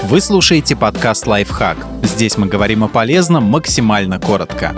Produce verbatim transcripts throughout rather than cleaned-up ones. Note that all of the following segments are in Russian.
Вы слушаете подкаст «Лайфхак». Здесь мы говорим о полезном максимально коротко.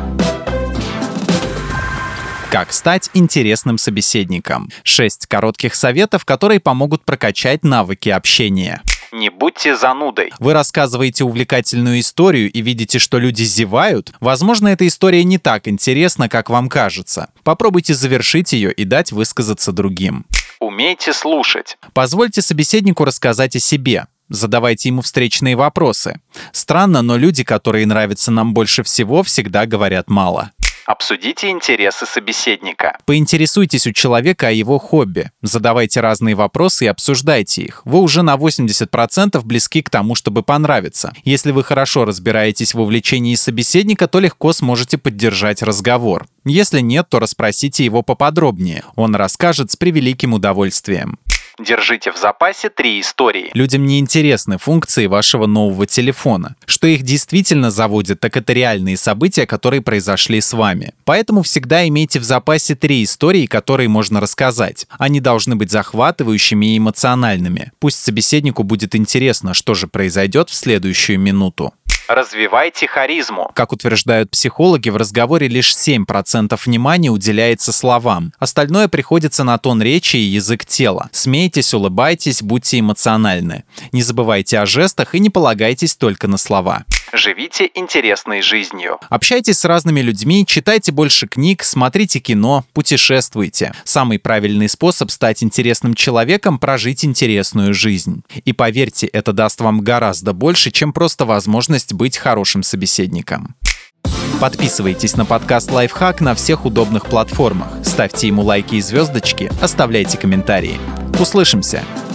Как стать интересным собеседником? Шесть коротких советов, которые помогут прокачать навыки общения. Не будьте занудой. Вы рассказываете увлекательную историю и видите, что люди зевают? Возможно, эта история не так интересна, как вам кажется. Попробуйте завершить ее и дать высказаться другим. Умейте слушать. Позвольте собеседнику рассказать о себе. Задавайте ему встречные вопросы. Странно, но люди, которые нравятся нам больше всего, всегда говорят мало. Обсудите интересы собеседника. Поинтересуйтесь у человека о его хобби. Задавайте разные вопросы и обсуждайте их. Вы уже на восемьдесят процентов близки к тому, чтобы понравиться. Если вы хорошо разбираетесь в увлечении собеседника, то легко сможете поддержать разговор. Если нет, то расспросите его поподробнее. Он расскажет с превеликим удовольствием. Держите в запасе три истории. Людям не интересны функции вашего нового телефона. Что их действительно заводит, так это реальные события, которые произошли с вами. Поэтому всегда имейте в запасе три истории, которые можно рассказать. Они должны быть захватывающими и эмоциональными. Пусть собеседнику будет интересно, что же произойдет в следующую минуту. Развивайте харизму. Как утверждают психологи, в разговоре лишь семь процентов внимания уделяется словам. Остальное приходится на тон речи и язык тела. Смейтесь, улыбайтесь, будьте эмоциональны. Не забывайте о жестах и не полагайтесь только на слова. Живите интересной жизнью. Общайтесь с разными людьми, читайте больше книг, смотрите кино, путешествуйте. Самый правильный способ стать интересным человеком – прожить интересную жизнь. И поверьте, это даст вам гораздо больше, чем просто возможность быть хорошим собеседником. Подписывайтесь на подкаст «Лайфхак» на всех удобных платформах. Ставьте ему лайки и звездочки, оставляйте комментарии. Услышимся!